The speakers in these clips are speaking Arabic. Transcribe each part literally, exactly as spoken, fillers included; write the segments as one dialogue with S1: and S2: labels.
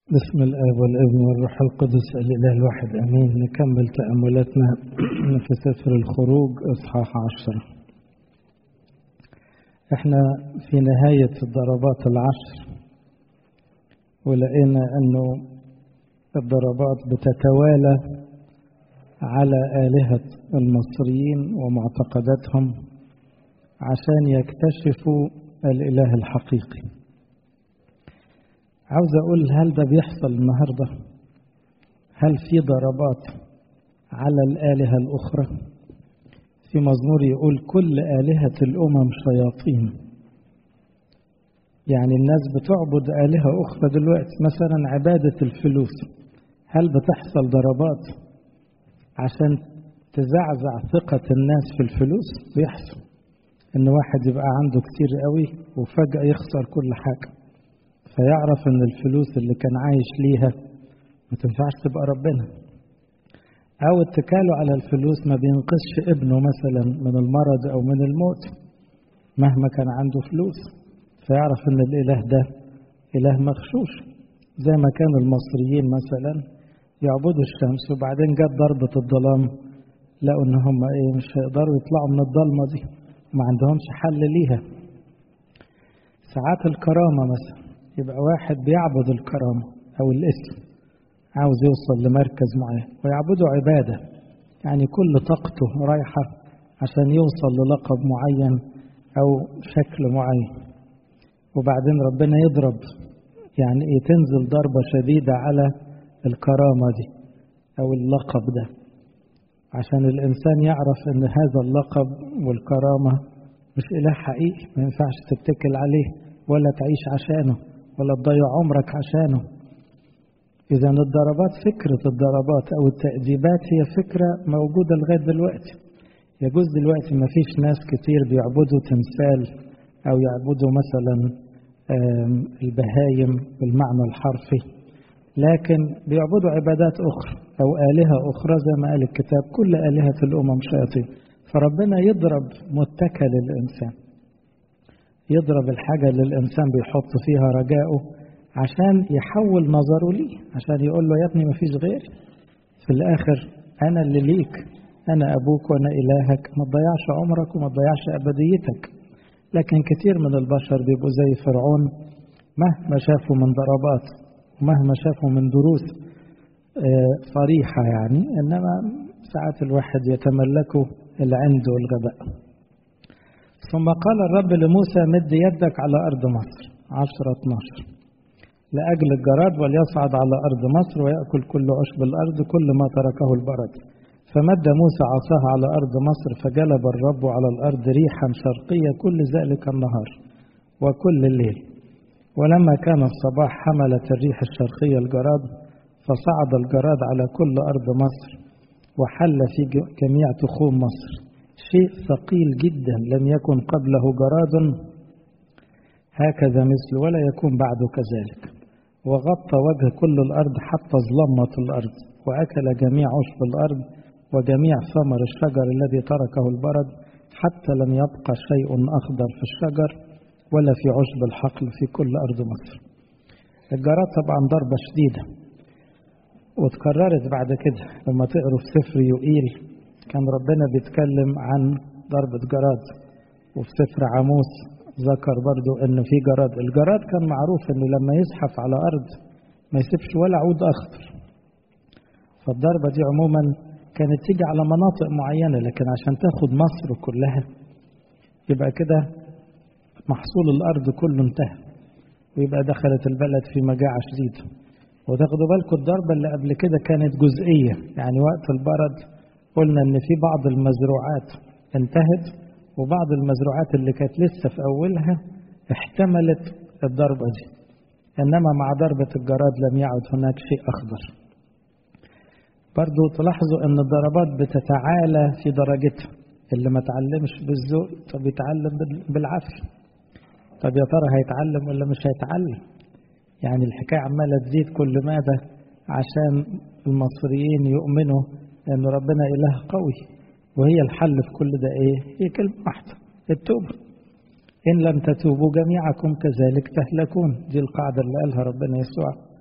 S1: بسم الآب والابن والروح القدس الإله الواحد أمين. نكمل تأملاتنا في سفر الخروج إصحاح عشرة. احنا في نهاية الضربات العشر، ولقينا أنه الضربات بتتوالى على آلهة المصريين ومعتقداتهم عشان يكتشفوا الإله الحقيقي. عاوز أقول، هل ده بيحصل النهاردة؟ هل في ضربات على الآلهة الأخرى؟ في مزمور يقول كل آلهة الأمم شياطين. يعني الناس بتعبد آلهة أخرى دلوقتي، مثلا عبادة الفلوس. هل بتحصل ضربات عشان تزعزع ثقة الناس في الفلوس؟ بيحصل إن واحد يبقى عنده كتير قوي وفجأة يخسر كل حاجة، فيعرف ان الفلوس اللي كان عايش ليها ما تنفعش تبقى ربنا. او اتكاله على الفلوس ما بينقذش ابنه مثلا من المرض او من الموت مهما كان عنده فلوس، فيعرف ان الاله ده اله مغشوش. زي ما كان المصريين مثلا يعبدوا الشمس، وبعدين جت ضربة الظلام لقوا ان هم ايه مش هيقدروا يطلعوا من الضلمة دي، ما عندهمش حل ليها. ساعات الكرامة مثلا، يبقى واحد بيعبد الكرامة أو الاسم، عاوز يوصل لمركز معين ويعبده عبادة، يعني كل طاقته رايحة عشان يوصل للقب معين أو شكل معين، وبعدين ربنا يضرب، يعني إيه، تنزل ضربة شديدة على الكرامة دي أو اللقب ده، عشان الإنسان يعرف أن هذا اللقب والكرامة مش إله حقيقي، ما ينفعش تتكل عليه ولا تعيش عشانه ولا تضيع عمرك عشانه. إذا الضربات، فكرة الضربات أو التأديبات هي فكرة موجودة لغاية دلوقتي. يجوز دلوقتي ما فيش ناس كتير بيعبدوا تمثال أو يعبدوا مثلا البهايم بالمعنى الحرفي، لكن بيعبدوا عبادات أخرى أو آلهة أخرى. زي ما قال الكتاب كل آلهة الأمم شياطين. فربنا يضرب متكل الإنسان، يضرب الحاجة اللي الإنسان بيحط فيها رجاءه عشان يحول نظره ليه، عشان يقول له يا ابني ما فيش غيري، في الآخر أنا اللي ليك، أنا أبوك وأنا إلهك، ما تضيعش عمرك وما تضيعش أبديتك. لكن كتير من البشر بيبقوا زي فرعون، مهما شافوا من ضربات ومهما شافوا من دروس صريحة يعني، إنما ساعات الواحد يتملكه العند والغباء. ثم قال الرب لموسى مد يدك على أرض مصر، عشرة اتناشر، لأجل الجراد وليصعد على أرض مصر ويأكل كل عشب الأرض كل ما تركه البرد. فمد موسى عصاه على أرض مصر، فجلب الرب على الأرض ريحا شرقية كل ذلك النهار وكل الليل. ولما كان الصباح حملت الريح الشرقية الجراد، فصعد الجراد على كل أرض مصر وحل في جميع تخوم مصر، شيء ثقيل جدا لم يكن قبله جراد هكذا مثل ولا يكون بعده كذلك. وغطى وجه كل الأرض حتى ظلمت الأرض، وأكل جميع عشب الأرض وجميع ثمر الشجر الذي تركه البرد، حتى لم يبقى شيء أخضر في الشجر ولا في عشب الحقل في كل أرض مصر. الجراد طبعا ضربة شديدة، وتكررت بعد كده لما تقروا في سفر يوئيل، كان ربنا بيتكلم عن ضربة جراد، وفي سفر عاموس ذكر برضو انه في جراد. الجراد كان معروف انه لما يزحف على ارض ما يسيبش ولا عود اخضر، فالضربة دي عموما كانت تيجي على مناطق معينة، لكن عشان تاخد مصر كلها يبقى كده محصول الارض كله انتهى، ويبقى دخلت البلد في مجاعة شديدة. وتاخدوا بالكم الضربة اللي قبل كده كانت جزئية، يعني وقت البرد قلنا ان في بعض المزروعات انتهت، وبعض المزروعات اللي كانت لسه في اولها احتملت الضربة دي، انما مع ضربة الجراد لم يعد هناك شيء اخضر. برضو تلاحظوا ان الضربات بتتعالى في درجتها، اللي ما تعلمش بالذوق طب يتعلم بالعافية، طب يا ترى هيتعلم ولا مش هيتعلم؟ يعني الحكاية عمالة تزيد كل مادة عشان المصريين يؤمنوا أن ربنا إله قوي. وهي الحل في كل ده إيه؟ هي كلمة واحدة، التوبة. إن لم تتوبوا جميعكم كذلك تهلكون. دي القاعدة اللي قالها ربنا يسوع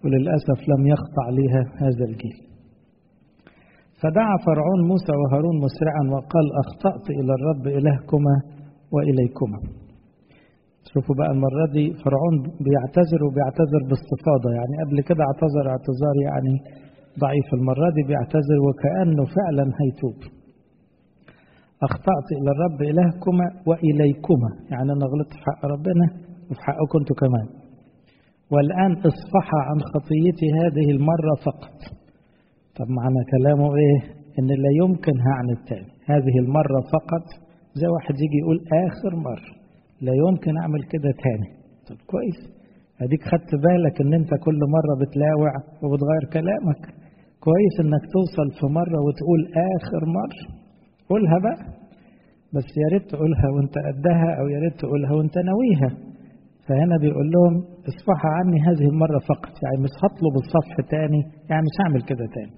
S1: وللأسف لم يخضع لها هذا الجيل. فدعا فرعون موسى وهارون مسرعا وقال أخطأت إلى الرب إلهكما وإليكما. شوفوا بقى المرة دي فرعون بيعتذر وبيعتذر باستفاضة، يعني قبل كده اعتذر اعتذار يعني ضعيف، المرة دي بيعتذر وكأنه فعلا هيتوب. أخطأت إلى الرب إلهكما وإليكما، يعني أنا غلطت في حق ربنا وفي حقكم أنتوا كمان، والآن اصفح عن خطيتي هذه المرة فقط. طب معنى كلامه إيه؟ إن لا يمكن هعند تاني، هذه المرة فقط، زي واحد يجي يقول آخر مرة، لا يمكن أعمل كده تاني. طب كويس، هديك خدت بالك إن أنت كل مرة بتلاوع وبتغير كلامك، كويس إنك توصل في مرة وتقول آخر مرة، قولها بقى، بس يا ريت تقولها وأنت قدها، أو يا ريت تقولها وأنت ناويها. فهنا بيقول لهم اصفح عني هذه المرة فقط، يعني مش هطلب الصفح تاني، يعني مش هعمل كده تاني.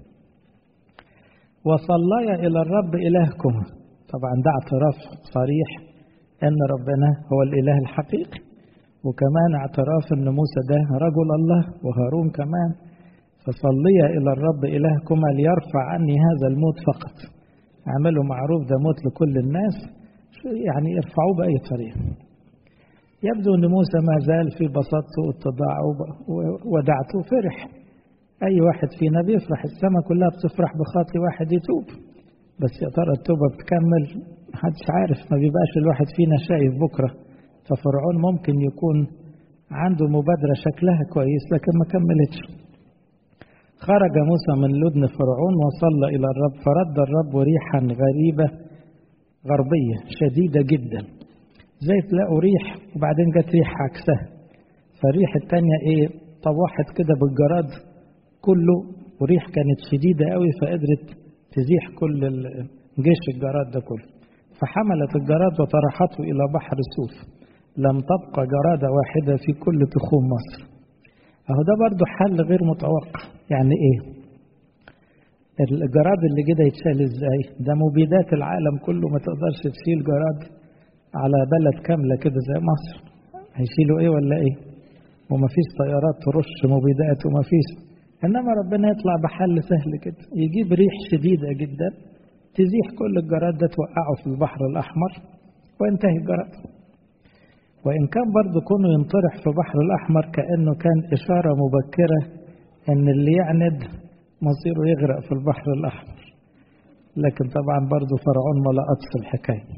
S1: وصليا إلى الرب إلهكم، طبعا ده اعتراف صريح أن ربنا هو الإله الحقيقي، وكمان اعتراف أن موسى ده رجل الله وهارون كمان. فصليا إلى الرب إلهكما ليرفع عني هذا الموت فقط. اعملوا معروف، ده موت لكل الناس، يعني ارفعوه بأي طريقة. يبدو أن موسى ما زال في بساطته واتضاعه ودعته فرح. أي واحد فينا بيفرح، السماء كلها بتفرح بخاطي واحد يتوب، بس يا ترى التوبة بتكمل؟ محدش عارف، ما بيبقاش الواحد فينا شايف بكرة. ففرعون ممكن يكون عنده مبادرة شكلها كويس لكن ما كملتش. خرج موسى من لدن فرعون وصلى إلى الرب، فرد الرب ريحا غريبة غربية شديدة جدا، زي تلاقوا ريح وبعدين جت ريح عكسها. فالريح التانية ايه؟ طوحت كده بالجراد كله، وريح كانت شديدة قوي فقدرت تزيح كل جيش الجراد ده كله. فحملت الجراد وطرحته إلى بحر سوف، لم تبقى جرادة واحدة في كل تخوم مصر. اهو ده برضو حل غير متوقع. يعني ايه الجراد اللي كده يتشال ازاي؟ ده مبيدات العالم كله، ما تقدرش تشيل جراد على بلد كاملة كده زي مصر، هيشيلوا ايه ولا ايه؟ ومفيش طيارات ترش مبيدات ومفيش، انما ربنا يطلع بحل سهل كده، يجيب ريح شديدة جدا تزيح كل الجراد ده، توقعه في البحر الأحمر وينتهي الجراد. وإن كان برضو كونه ينطرح في البحر الأحمر كأنه كان إشارة مبكرة أن اللي يعند مصيره يغرق في البحر الأحمر، لكن طبعا برضو فرعون ما لقطش الحكاية.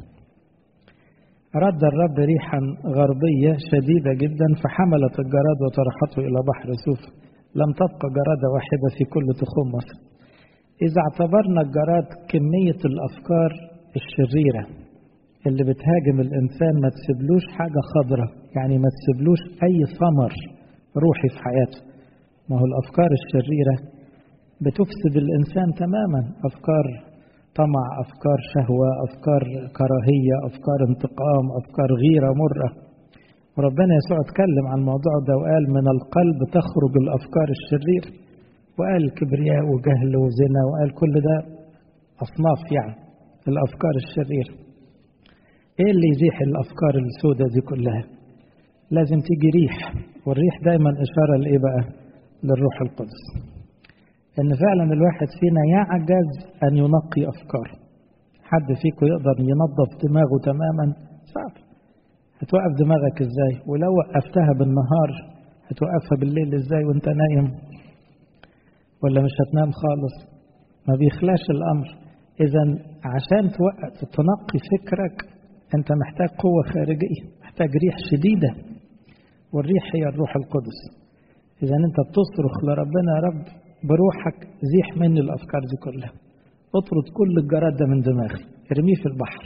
S1: رد الرب ريحا غربية شديدة جدا فحملت الجراد وطرحته إلى بحر سوف، لم تبقى جرادة واحدة في كل تخوم مصر. إذا اعتبرنا الجراد كمية الأفكار الشريرة اللي بتهاجم الإنسان، ما تسيبلوش حاجة خضرة، يعني ما تسيبلوش أي ثمر روحي في حياته. ما هو الأفكار الشريرة بتفسد الإنسان تماما، أفكار طمع، أفكار شهوة، أفكار كراهية، أفكار انتقام، أفكار غيرة مرة. وربنا يسوع اتكلم عن الموضوع ده وقال من القلب تخرج الأفكار الشريرة، وقال كبرياء وجهل وزنا، وقال كل ده أصناف يعني الأفكار الشريرة. إيه اللي يزيح الأفكار السوداء دي كلها؟ لازم تيجي ريح، والريح دايما إشارة لإيه بقى؟ للروح القدس. إن فعلا الواحد فينا يعجز أن ينقي أفكاره. حد فيكم يقدر ينظف دماغه تماما؟ صعب. هتوقف دماغك إزاي؟ ولو وقفتها بالنهار هتوقفها بالليل إزاي وانت نايم؟ ولا مش هتنام خالص؟ ما بيخلاش الأمر. إذا عشان توقف تنقي فكرك أنت محتاج قوة خارجية، محتاج ريح شديدة، والريح هي الروح القدس. إذا أنت بتصرخ لربنا يا رب بروحك زيح مني الأفكار دي كلها، اطرد كل الجراد ده من دماغي، ارميه في البحر،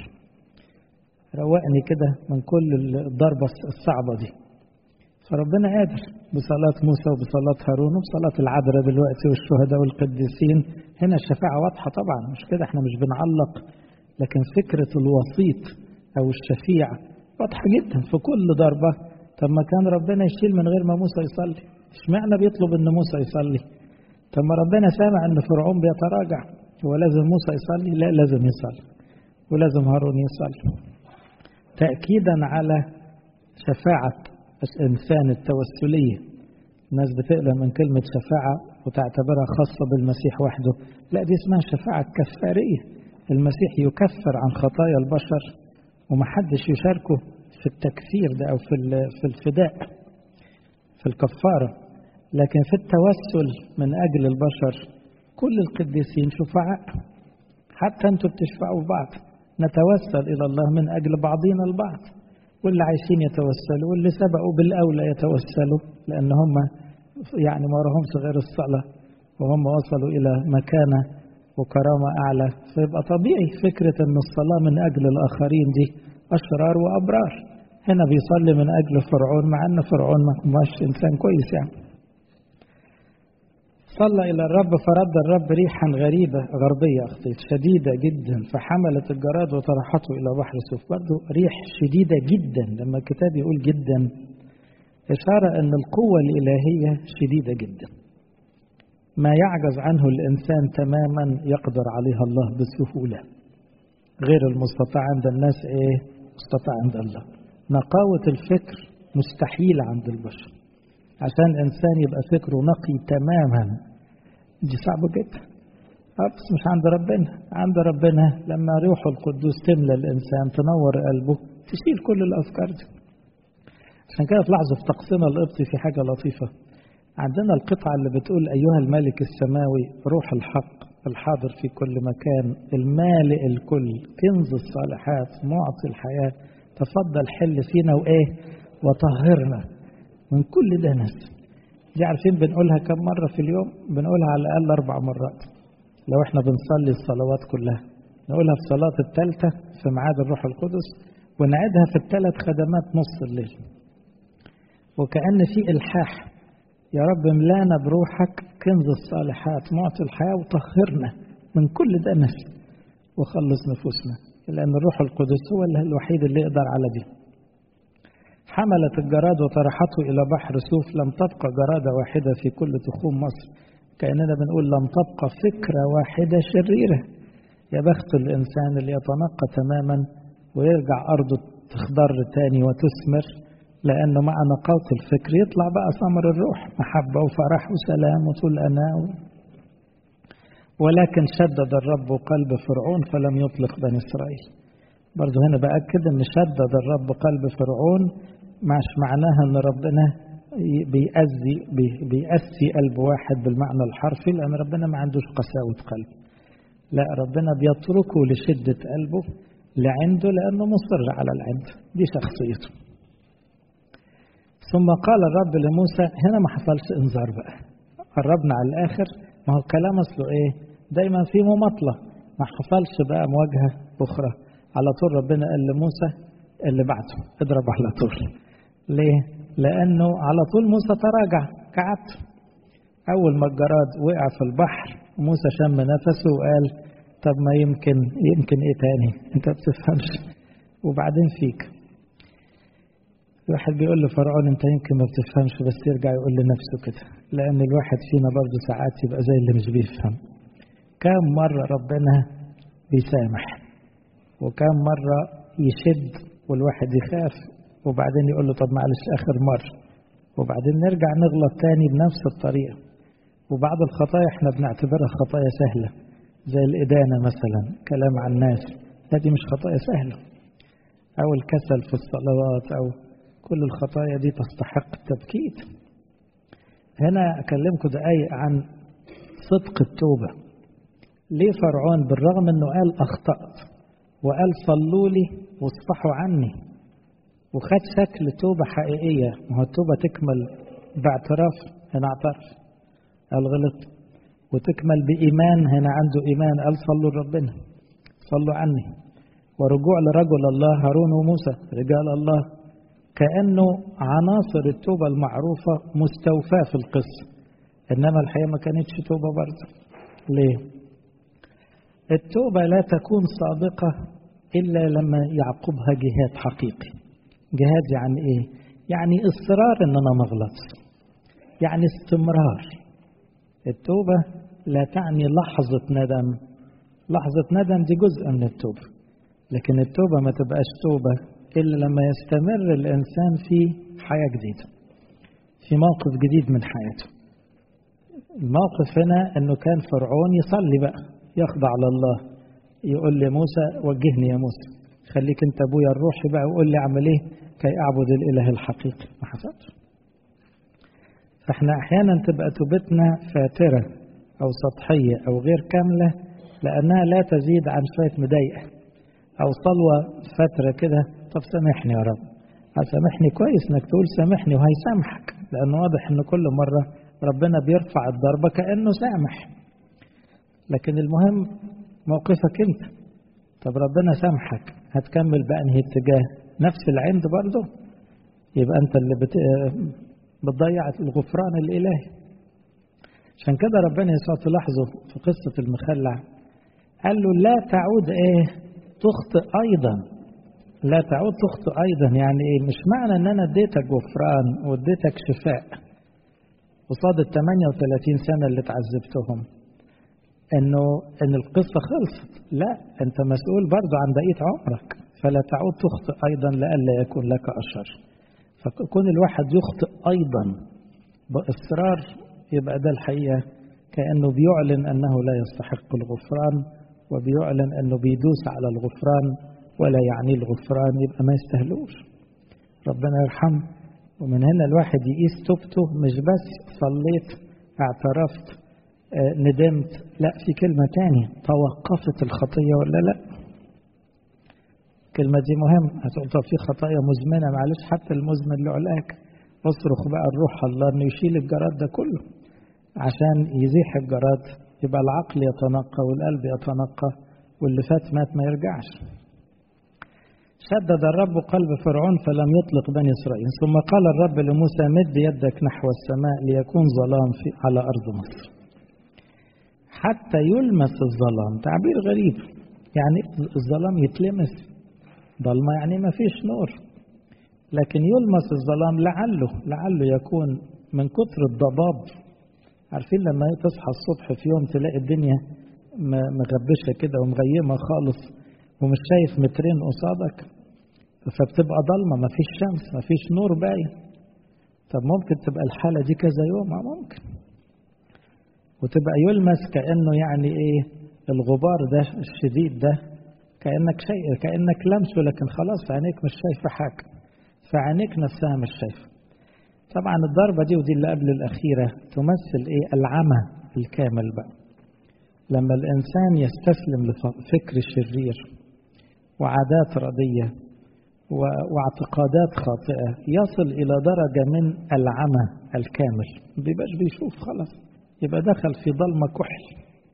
S1: روقني كده من كل الضربة الصعبة دي. فربنا قادر بصلاة موسى وبصلاة هارون وبصلاة العذراء دلوقتي والشهداء والقديسين. هنا الشفاعة واضحة طبعا، مش كده احنا مش بنعلق، لكن فكرة الوسيط أو الشفيع واضحة جدا في كل ضربة. طب ما كان ربنا يشيل من غير ما موسى يصلي، اشمعنى بيطلب ان موسى يصلي؟ طب ما ربنا سامع ان فرعون بيتراجع، هو لازم موسى يصلي؟ لا، لازم يصلي ولازم هارون يصلي، تأكيدا على شفاعة الإنسان التوسلية الناس بتقلق من كلمة شفاعة وتعتبرها خاصة بالمسيح وحده. لا، دي اسمها شفاعة كفارية. المسيح يكفر عن خطايا البشر ومحدش يشاركه في التكفير ده أو في في الفداء في الكفارة. لكن في التوسل من أجل البشر كل القديسين شفعاء، حتى أنتوا بتشفعوا بعض. نتوسل إلى الله من أجل بعضنا البعض، واللي عايشين يتوسلوا واللي سبقوا بالأولى يتوسلوا، لأن هم يعني ما وراهمش غير الصلاة وهم وصلوا إلى مكانة وكرامة أعلى. فيبقى طبيعي فكرة أن الصلاة من أجل الآخرين دي أشرار وأبرار. هنا بيصلي من أجل فرعون مع أن فرعون مش إنسان كويس يعني. صلى إلى الرب فرد الرب ريحا غريبة غربية أخطيت شديدة جدا فحملت الجراد وطرحته إلى بحر سوف. برضو ريح شديدة جدا، لما الكتاب يقول جدا إشارة أن القوة الإلهية شديدة جدا، ما يعجز عنه الإنسان تماما يقدر عليها الله بسهولة. غير المستطاع عند الناس إيه؟ مستطاع عند الله. نقاوة الفكر مستحيلة عند البشر. عشان إنسان يبقى فكره نقي تماما دي صعبة جدا. بس مش عند ربنا. عند ربنا لما روح القدوس تملى الإنسان تنور قلبه تشيل كل الأفكار دي. عشان كده تلاحظوا في طقسنا القبطي في حاجة لطيفة. عندنا القطعة اللي بتقول أيها الملك السماوي روح الحق الحاضر في كل مكان المالئ الكل كنز الصالحات معطي الحياة تفضل حل فينا وإيه وطهرنا من كل دنس. دي عارفين بنقولها كم مرة في اليوم؟ بنقولها على الأقل أربع مرات لو احنا بنصلي الصلوات كلها. نقولها في صلاة الثالثة في ميعاد الروح القدس، ونعيدها في الثلاث خدمات نص الليل، وكأن في إلحاح يا رب املانا بروحك كنز الصالحات معطي الحياة وطهرنا من كل دنس وخلص نفوسنا، لأن الروح القدس هو الوحيد اللي يقدر على دي. حملت الجراد وطرحته إلى بحر سوف. لم تبقى جرادة واحدة في كل تخوم مصر. كأننا بنقول لم تبقى فكرة واحدة شريرة. يا بخت الإنسان اللي يتنقى تماما ويرجع أرضه تخضر تاني وتثمر، لأنه مع نقاوة الفكر يطلع بقى ثمر الروح محبة وفرح وسلام وطول أناء. ولكن شدد الرب قلب فرعون فلم يطلق بني إسرائيل. برضو هنا بأكد أن شدد الرب قلب فرعون مش معناها أن ربنا بيأذي بيأسي قلب واحد بالمعنى الحرفي، لأن ربنا ما عندوش قساوة قلب. لا، ربنا بيتركه لشدة قلبه لعنده لأنه مصر على العند، دي شخصيته. ثم قال الرب لموسى. هنا ما حصلش انذار بقى، قربنا على الآخر. ما هو الكلام أصله إيه؟ دايما في مماطلة، ما حصلش بقى مواجهة أخرى. على طول ربنا قال لموسى اللي بعده اضرب على طول. ليه؟ لأنه على طول موسى تراجع كعبت. أول ما الجراد وقع في البحر موسى شم نفسه وقال طب ما يمكن يمكن إيه تاني، أنت بتفهمش وبعدين فيك. الواحد بيقول لفرعون أنت يمكن ما بتفهمش، بس يرجع يقول لنفسه كده، لأن الواحد فينا برضه ساعات يبقى زي اللي مش بيفهم. كم مرة ربنا بيسامح، وكم مرة يشد والواحد يخاف، وبعدين يقول له طب معلش آخر مرة، وبعدين نرجع نغلط تاني بنفس الطريقة. وبعض الخطايا احنا بنعتبرها خطايا سهلة زي الإدانة مثلا، كلام عن الناس، هذه مش خطايا سهلة، أو الكسل في الصلوات، أو كل الخطايا دي تستحق التبكيت. هنا أكلمكم دقايق عن صدق التوبة. ليه فرعون بالرغم أنه قال أخطأت وقال صلوا لي واصفحوا عني وخد شكل توبة حقيقية؟ ما هو التوبة تكمل باعتراف، هنا اعترف قال غلط، وتكمل بإيمان، هنا عنده إيمان قال صلوا لربنا صلوا عني، ورجوع لرجل الله هارون وموسى رجال الله. كأنه عناصر التوبة المعروفة مستوفاة في القصة، إنما الحقيقة ما كانتش توبة برضه. ليه؟ التوبة لا تكون صادقة إلا لما يعقبها جهاد حقيقي. جهاد يعني إيه؟ يعني إصرار إن أنا ما أغلطش، يعني استمرار. التوبة لا تعني لحظة ندم، لحظة ندم دي جزء من التوبة، لكن التوبة ما تبقاش توبة إلا لما يستمر الإنسان في حياة جديدة، في موقف جديد من حياته. الموقف هنا أنه كان فرعون يصلي بقى، يخضع لله، يقول لي موسى وجهني يا موسى، خليك انت ابويا الروحي بقى وقول لي اعمل ايه كي اعبد الاله الحقيقي. ما حصلش. فاحنا احيانا تبقى توبتنا فاتره او سطحيه او غير كامله لانها لا تزيد عن شويه مضايقه او صلوه فتره كده، طب سامحني يا رب، هسامحني كويس انك تقول سامحني وهيسامحك، لانه واضح ان كل مره ربنا بيرفع الضربه كانه سامح. لكن المهم موقفك انت. طب ربنا سامحك، هتكمل بأنهي اتجاه؟ نفس العند برضه؟ يبقى انت اللي بت... بتضيع الغفران الالهي. عشان كده ربنا يسوع تلاحظه في قصة المخلع قال له لا تعود ايه تخطئ ايضا، لا تعود تخطئ ايضا. يعني ايه؟ مش معنى ان انا اديتك غفران واديتك شفاء قصاد ال ثمانية وثلاثين سنة اللي تعذبتهم انه ان القصة خلصت. لا، انت مسؤول برضو عن بقية عمرك. فلا تعود تخطئ ايضا لئلا يكون لك اشر. فكون الواحد يخطئ ايضا باصرار يبقى ده الحقيقة كأنه بيعلن انه لا يستحق الغفران، وبيعلن انه بيدوس على الغفران ولا يعني الغفران، يبقى ما يستهلوش. ربنا يرحم. ومن هنا الواحد يقيس توبته، مش بس صليت اعترفت آه ندمت، لا، في كلمة تانية، توقفت الخطية ولا لا. الكلمة دي مهم. هتقول طب في خطايا مزمنة، معلش حتى المزمن له علاج. اصرخ بقى الروح الله انه يشيل الجراد ده كله عشان يزيح الجراد، يبقى العقل يتنقى والقلب يتنقى واللي فات مات ما يرجعش. شدد الرب قلب فرعون فلم يطلق بني إسرائيل. ثم قال الرب لموسى مد يدك نحو السماء ليكون ظلام في على أرض مصر حتى يلمس الظلام. تعبير غريب، يعني الظلام يتلمس؟ ضلمة يعني ما فيش نور، لكن يلمس الظلام لعله لعله يكون من كتر الضباب. عارفين لما تصحى الصبح في يوم تلاقي الدنيا مغبشة كده ومغيمة خالص ومش شايف مترين قصادك، فبتبقى ضلمة، ما فيش شمس، ما فيش نور باين. طب ممكن تبقى الحالة دي كذا يوم؟ ممكن. وتبقى يلمس كأنه يعني ايه الغبار ده الشديد ده، كأنك شيء كأنك لمسه، لكن خلاص عينيك مش شايفة حاجة، فعينيك نفسها مش شايفة. طبعا الضربة دي ودي اللي قبل الأخيرة تمثل ايه؟ العمى الكامل بقى. لما الإنسان يستسلم لفكر الشرير وعادات ردية واعتقادات خاطئة يصل إلى درجة من العمى الكامل، ما بيبقاش بيشوف خلاص، يبقى دخل في ضلمة كحل.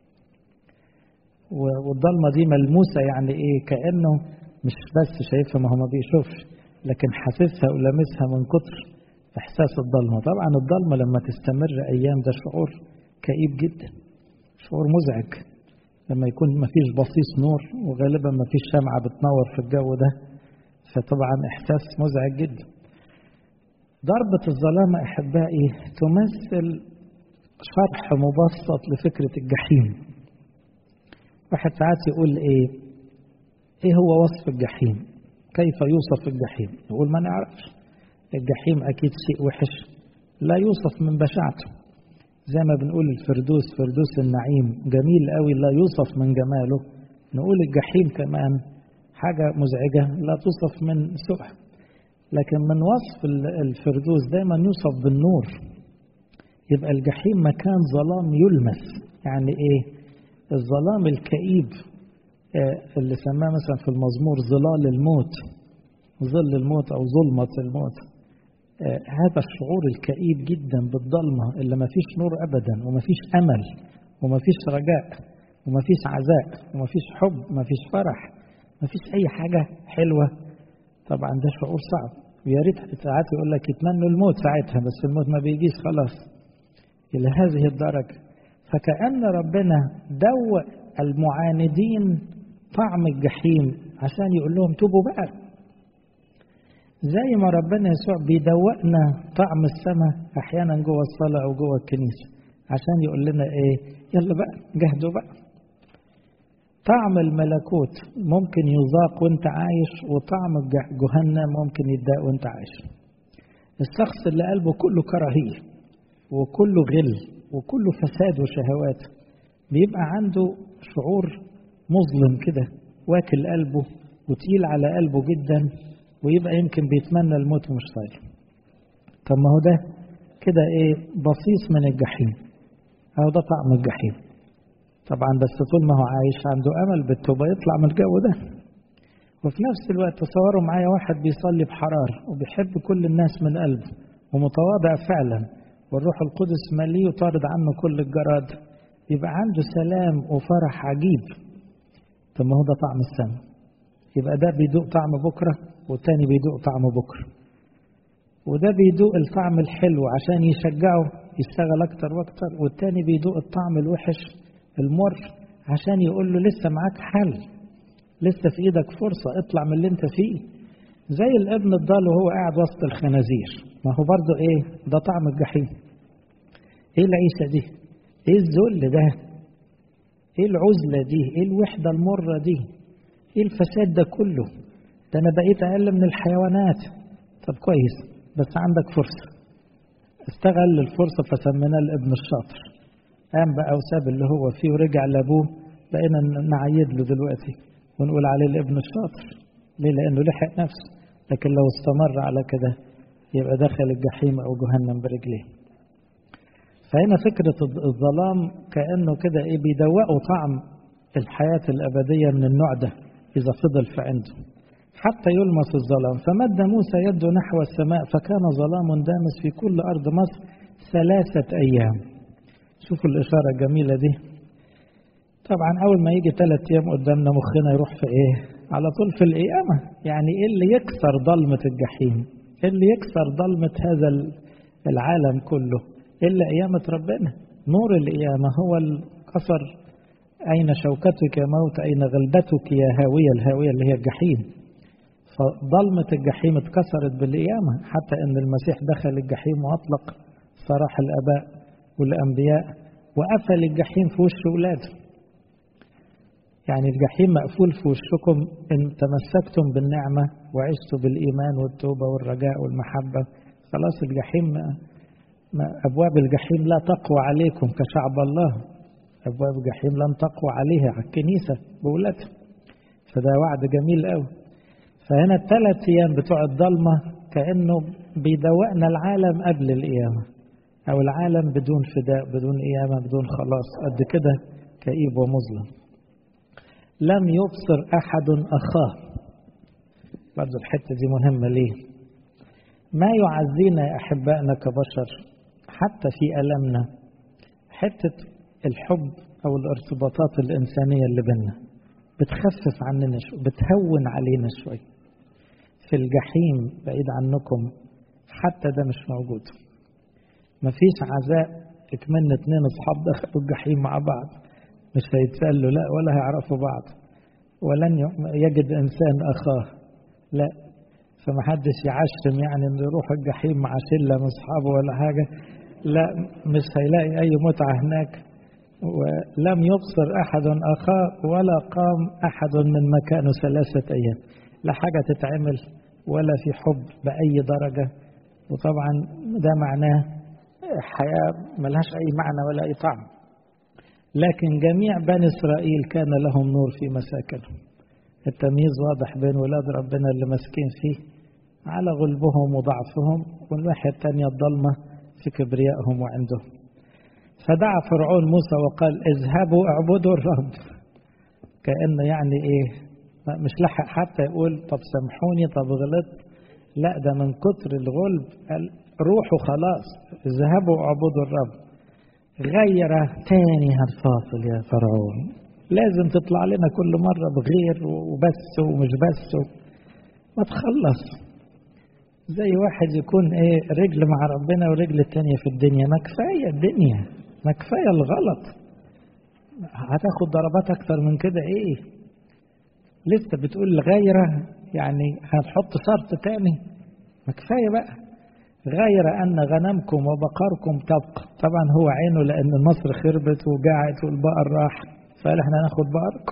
S1: والضلمة دي ملموسة، يعني إيه؟ كأنه مش بس شايفها، ما هو ما بيشوفش، لكن حاسسها ولمسها من كتر إحساس الضلمة. طبعا الضلمة لما تستمر أيام ده شعور كئيب جدا، شعور مزعج لما يكون ما فيش بصيص نور، وغالبا ما فيش شمعة بتنور في الجو ده، فطبعا إحساس مزعج جدا. ضربة الظلام أحبائي تمثل شرح مبسط لفكرة الجحيم. واحد ساعات يقول إيه إيه هو وصف الجحيم؟ كيف يوصف الجحيم؟ يقول ما نعرفش. الجحيم أكيد شيء وحش لا يوصف من بشاعته، زي ما بنقول الفردوس فردوس النعيم جميل قوي لا يوصف من جماله، نقول الجحيم كمان حاجة مزعجة لا توصف من سوءها. لكن من وصف الفردوس دايما يوصف بالنور. يبقى الجحيم مكان ظلام يلمس. يعني ايه؟ الظلام الكئيب اللي سماه مثلا في المزمور ظلال الموت، ظل الموت او ظلمة الموت. هذا الشعور الكئيب جدا بالضلمة اللي ما فيش نور أبدا، وما فيش أمل، وما فيش رجاء، وما فيش عزاء، وما فيش حب، وما فيش فرح، ما فيش أي حاجة حلوة. طبعا ده شعور صعب، ويا ريت ساعات يقول لك يتمنوا الموت ساعتها، بس الموت ما بيجيش خلاص إلى هذه الدرجة. فكأن ربنا دوق المعاندين طعم الجحيم عشان يقول لهم توبوا بقى، زي ما ربنا يسوع بيدوقنا طعم السماء احيانا جوه الصلاه او جوه الكنيسه عشان يقول لنا ايه؟ يلا بقى جهدوا بقى. طعم الملكوت ممكن يذاق وانت عايش، وطعم جهنم ممكن يتذاق وانت عايش. الشخص اللي قلبه كله كراهية وكله غل وكله فساد وشهوات بيبقى عنده شعور مظلم كده واكل قلبه وتقيل على قلبه جدا، ويبقى يمكن بيتمنى الموت ومش طايق. طب ما هو ده كده ايه؟ بصيص من الجحيم، اهو ده طعم الجحيم. طبعا بس طول ما هو عايش عنده امل بالتوبه يطلع من الجو ده. وفي نفس الوقت تصوروا معايا واحد بيصلي بحرارة وبيحب كل الناس من قلبه ومتواضع فعلا والروح القدس مليه وطارد عنه كل الجراد، يبقى عنده سلام وفرح عجيب. طب ما هو ده طعم السماء. يبقى ده بيدوق طعم بكرة والتاني بيدوق طعم بكرة، وده بيدوق الطعم الحلو عشان يشجعه يشتغل أكتر وأكتر، والتاني بيدوق الطعم الوحش المر عشان يقول له لسه معاك حل، لسه في ايدك فرصة، اطلع من اللي انت فيه. زي الابن الضال وهو قاعد وسط الخنازير، ما هو برضو ايه؟ ده طعم الجحيم. ايه العيشة دي؟ ايه الذل ده؟ ايه العزلة دي؟ ايه الوحدة المرة دي؟ ايه الفساد ده كله؟ ده انا بقيت اقل من الحيوانات. طب كويس، بس عندك فرصة، استغل الفرصة فسميناه الابن الشاطر. قام بقى وساب اللي هو فيه ورجع لابوه، بقينا نعيد له دلوقتي ونقول عليه الابن الشاطر. ليه؟ لأنه لحق نفسه. لكن لو استمر على كده يبقى دخل الجحيم أو جهنم برجليه. فهنا فكرة الظلام كأنه كده إيه؟ بيدوقوا طعم الحياة الأبدية من النوع ده إذا فضل في عنده حتى يلمس الظلام. فمد موسى يده نحو السماء فكان ظلام دامس في كل أرض مصر ثلاثة أيام. شوفوا الإشارة الجميلة دي. طبعا أول ما يجي ثلاث أيام قدامنا مخنا يروح في إيه؟ على طول في القيامة. يعني إيه اللي يكسر ظلمة الجحيم؟ إيه اللي يكسر ظلمة هذا العالم كله؟ إلا قيامة ربنا. نور القيامة هو الكسر. أين شوكتك يا موت؟ أين غلبتك يا هاوية؟ الهاوية اللي هي الجحيم. فظلمة الجحيم اتكسرت بالقيامة، حتى أن المسيح دخل الجحيم وأطلق سراح الآباء والأنبياء وقفل الجحيم في وش أولاده. يعني الجحيم مقفول في وشكم إن تمسكتم بالنعمة وعشتوا بالإيمان والتوبة والرجاء والمحبة. خلاص الجحيم ما أبواب الجحيم لا تقوى عليكم كشعب الله. أبواب الجحيم لن تقوى عليها على الكنيسة بولادها. فده وعد جميل قوي. فهنا الثلاث أيام بتوع الضلمة كأنه بيدوقنا العالم قبل القيامة، أو العالم بدون فداء بدون قيامة بدون خلاص، قد كده كئيب ومظلم. لم يبصر أحد أخاه. برضو الحتة دي مهمة. ليه؟ ما يعزينا يا أحبائنا كبشر حتى في ألمنا حتة الحب أو الارتباطات الإنسانية اللي بيننا بتخفف عننا شوي، بتهون علينا شوي. في الجحيم بعيد عنكم حتى ده مش موجود. مفيش عزاء اكملنا اتنين اصحاب دخلوا الجحيم مع بعض مش هيتسألوا، لا، ولا هيعرفوا بعض، ولن يجد إنسان أخاه، لا. فمحدش يعشم يعني انه يروح الجحيم مع شلة من أصحابه ولا حاجة، لا، مش هيلاقي أي متعة هناك. ولم يبصر أحد أخاه ولا قام أحد من مكانه ثلاثة أيام. لا حاجة تتعمل ولا في حب بأي درجة. وطبعا ده معناه حياة ملهاش أي معنى ولا أي طعم. لكن جميع بني إسرائيل كان لهم نور في مساكنهم. التمييز واضح بين ولاد ربنا اللي مسكين فيه على غلبهم وضعفهم، والناحية الثانية الضلمة في كبريائهم وعندهم. فدعا فرعون موسى وقال اذهبوا اعبدوا الرب. كأنه يعني ايه؟ مش لحق حتى يقول طب سامحوني طب غلطت، لا، ده من كتر الغلب قال روحوا خلاص اذهبوا اعبدوا الرب. غير تاني هالفاصل يا فرعون، لازم تطلع لنا كل مرة بغير وبس ومش بس، ما تخلص. زي واحد يكون ايه رجل مع ربنا ورجل التانية في الدنيا. ما كفاية الدنيا، ما كفاية الغلط، هتاخد ضربات اكتر من كده ايه؟ لسه بتقول غيره، يعني هتحط شرط تاني؟ ما كفاية بقى. غير أن غنمكم وبقركم تبقى. طبعا هو عينه لأن مصر خربت وجاعت والبقر راح، فقال احنا ناخد بقركم.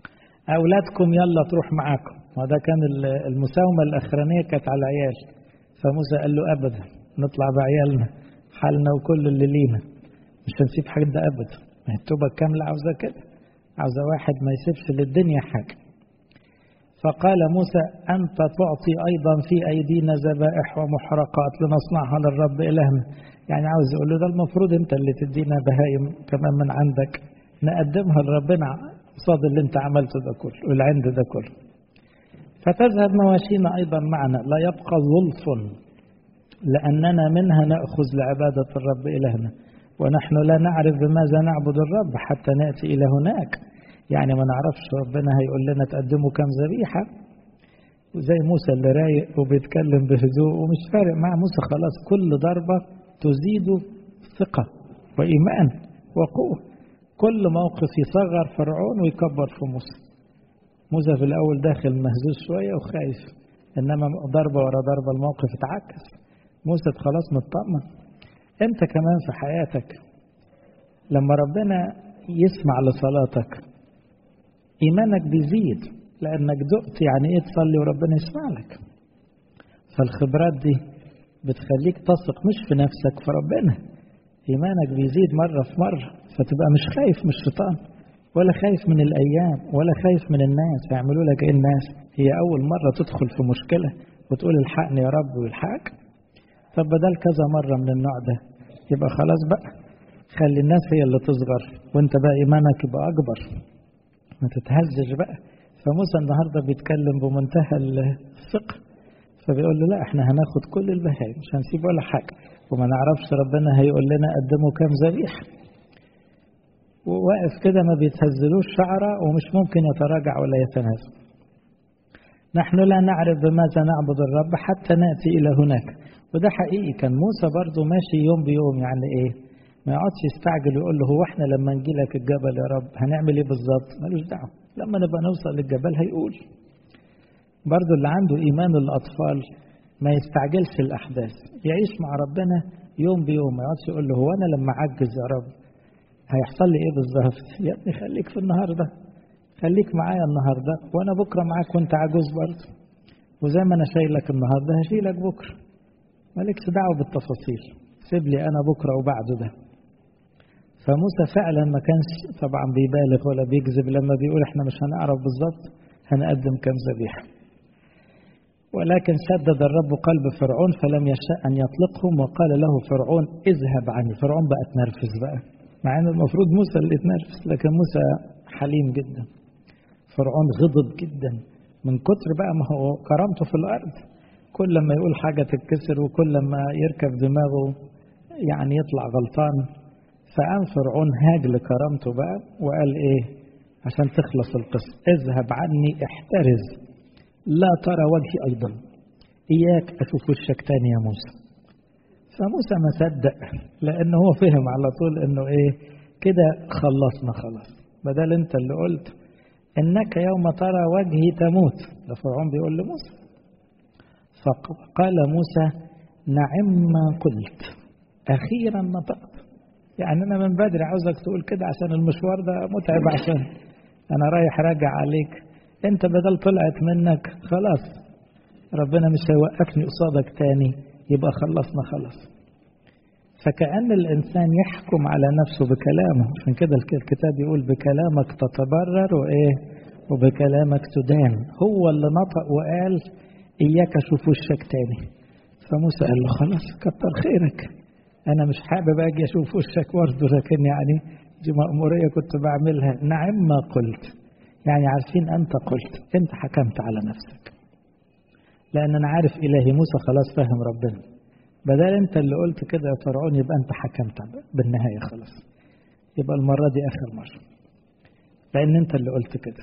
S1: أولادكم يلا تروح معاكم. وده كان المساومة الأخرانية كانت على العيال، فموسى قال له أبدا، نطلع بعيالنا حالنا وكل اللي لينا، مش هنسيب حاجة ده أبدا. ما هي التوبة الكاملة عاوزة كده، عاوزة واحد ما يسيبش للدنيا حاجة. فقال موسى أنت تعطي أيضا في أيدينا ذبائح ومحرقات لنصنعها للرب إلهنا. يعني عاوز يقول له ده المفروض أنت اللي تدينا بهايم كمان من عندك نقدمها لربنا قصاد اللي أنت عملته ده كله والعند ده كله. فتذهب مواشينا أيضا معنا، لا يبقى ظلف، لأننا منها نأخذ لعبادة الرب إلهنا، ونحن لا نعرف بماذا نعبد الرب حتى نأتي إلى هناك. يعني ما نعرفش ربنا هيقول لنا تقدموا كم ذبيحة. وزي موسى اللي رايق وبيتكلم بهدوء ومش فارق مع موسى خلاص، كل ضربة تزيد ثقة وإيمان وقوة. كل موقف يصغر فرعون ويكبر في موسى. موسى في الأول داخل مهزوز شوية وخايف، إنما ضربة ورا ضربة الموقف اتعكس. موسى خلاص مطمن. أنت كمان في حياتك لما ربنا يسمع لصلاتك إيمانك بيزيد، لأنك دقت يعني إيه تصلي وربنا يسمع لك. فالخبرات دي بتخليك تثق مش في نفسك، في ربنا. إيمانك بيزيد مرة في مرة، فتبقى مش خايف من الشيطان ولا خايف من الأيام ولا خايف من الناس. هيعملوا لك إيه الناس؟ هي أول مرة تدخل في مشكلة وتقول الحقني يا رب ويلحقك. طب بدل كذا مرة من النوع ده يبقى خلاص بقى خلي الناس هي اللي تصغر وانت بقى إيمانك يبقى أكبر، ما تتهزج بقى. فموسى النهاردة بيتكلم بمنتهى الثقة، فبيقول له لا احنا هناخد كل البهايم مش هنسيب ولا حاجة، وما نعرفش ربنا هيقول لنا قدموا كام ذبيحة. وواقف كده ما بيتهزلوش شعره ومش ممكن يتراجع ولا يتنازل. نحن لا نعرف بماذا نعبد الرب حتى نأتي إلى هناك. وده حقيقي كان موسى برضو ماشي يوم بيوم. يعني ايه؟ ما يقعدش يستعجل ويقول له هو احنا لما نجي لك الجبل يا رب هنعمل ايه بالظبط؟ ملوش دعوه، لما نبقى نوصل للجبل هيقول. برضو اللي عنده ايمان الاطفال ما يستعجلش الاحداث، يعيش مع ربنا يوم بيوم. ما يقعدش يقول له هو انا لما اعجز يا رب هيحصل لي ايه بالظبط؟ يا ابني خليك في النهارده، خليك معايا النهارده وانا بكره معاك وانت عجوز برضه، وزي ما انا شايلك النهارده هشيلك بكره. مالكش دعوه بالتفاصيل، سيب لي انا بكره وبعده ده. فموسى فعلا ما كانش طبعا بيبالغ ولا بيكذب لما بيقول احنا مش هنعرف بالظبط هنقدم كم ذبيحه. ولكن شدد الرب قلب فرعون فلم يشاء ان يطلقهم، وقال له فرعون اذهب عني. فرعون بقى اتنرفز بقى، مع ان المفروض موسى اللي اتنرفز، لكن موسى حليم جدا. فرعون غضب جدا من كتر بقى ما هو كرامته في الارض، كل ما يقول حاجه تتكسر وكل ما يركب دماغه يعني يطلع غلطان. فقام فرعون هاج لكرامته بقى وقال ايه عشان تخلص القصه؟ اذهب عني احترز لا ترى وجهي ايضا، اياك اشوف وشك تاني يا موسى. فموسى ما صدق، لانه هو فهم على طول انه ايه كده خلصنا خلاص، بدل انت اللي قلت انك يوم ترى وجهي تموت. ده فرعون بيقول لموسى. فقال موسى نعم ما قلت اخيرا نطقت. يعني انا من بدري عاوزك تقول كده عشان المشوار ده متعب، عشان انا رايح راجع عليك. انت بدل طلعت منك خلاص ربنا مش هيوقفني قصادك تاني، يبقى خلصنا خلاص. فكأن الإنسان يحكم على نفسه بكلامه. عشان كده الكتاب يقول بكلامك تتبرر وإيه وبكلامك تدان. هو اللي نطق وقال إياك أشوف وشك تاني. فموسى قال له خلاص كتر خيرك، أنا مش حابب أجي أشوف وشك برضه، لكن يعني دي مأمورية كنت بعملها. نعم ما قلت، يعني عارفين أنت قلت، أنت حكمت على نفسك، لأن أنا عارف إلهي. موسى خلاص فاهم ربنا، بدل أنت اللي قلت كده يا فرعون يبقى أنت حكمت بالنهاية خلاص، يبقى المرة دي آخر مرة، لأن أنت اللي قلت كده.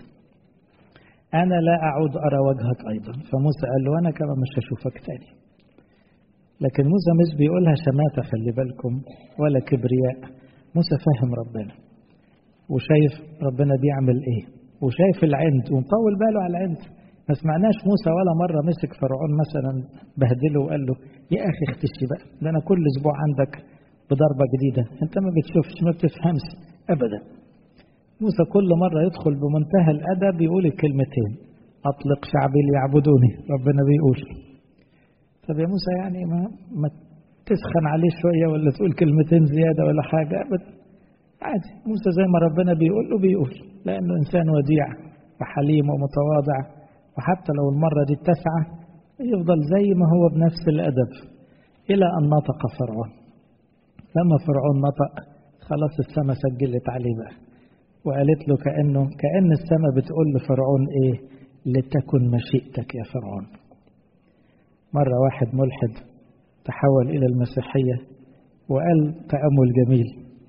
S1: أنا لا أعود أرى وجهك أيضا. فموسى قال له أنا كمان مش هشوفك تاني. لكن موسى مش بيقولها شماتة، خلي بالكم، ولا كبرياء. موسى فاهم ربنا وشايف ربنا بيعمل إيه وشايف العند ومطول باله على العند. ما سمعناش موسى ولا مرة مسك فرعون مثلا بهدله وقال له يا أخي اختشي بقى، ده أنا كل أسبوع عندك بضربة جديدة، أنت ما بتشوفش ما بتفهمش أبدا. موسى كل مرة يدخل بمنتهى الأدب يقول الكلمتين أطلق شعبي ليعبدوني، ربنا بيقول. طب يا موسى يعني ما, ما تسخن عليه شوية ولا تقول كلمتين زيادة ولا حاجة؟ أبدا، عادي. موسى زي ما ربنا بيقول له بيقول، لأنه إنسان وديع وحليم ومتواضع، وحتى لو المرة دي التاسعة يفضل زي ما هو بنفس الأدب إلى أن نطق فرعون. لما فرعون نطق خلاص السماء سجلت عليه بقى وقالت له كأنه كأن السماء بتقول لفرعون إيه؟ لتكن مشيئتك يا فرعون. مرة واحد ملحد تحول إلى المسيحية وقال تأمل جميل،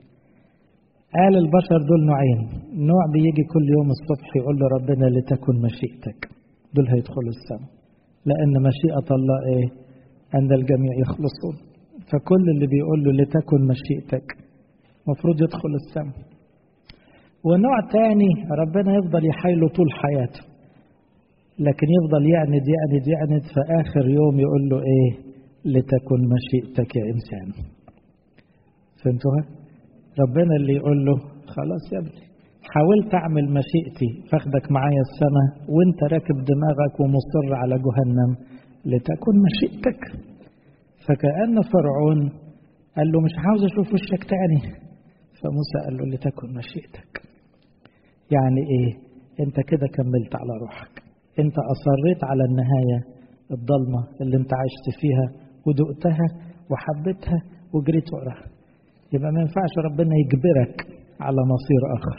S1: قال البشر دول نوعين، نوع بيجي كل يوم الصبح يقول له ربنا لتكن مشيئتك، دول هيدخلوا السماء، لأن مشيئة الله إيه؟ أن الجميع يخلصون. فكل اللي بيقول له لتكن مشيئتك مفروض يدخل السماء. ونوع تاني ربنا يفضل يحايله طول حياته، لكن يفضل يعند يعند يعند في آخر يوم يقول له إيه؟ لتكن مشيئتك يا إنسان. فهمتوها؟ ربنا اللي يقول له خلاص يا ابني حاولت أعمل مشيئتي فاخدك معايا السماء وانت راكب دماغك ومصر على جهنم، لتكن مشيئتك. فكأن فرعون قال له مش عاوز أشوف وشك تاني، فموسى قال له لتكن مشيئتك. يعني إيه؟ أنت كده كملت على روحك، أنت أصريت على النهاية الضلمة اللي أنت عشت فيها ودقتها وحبتها وجريت وراها. يبقى ما ينفعش ربنا يجبرك على مصير آخر.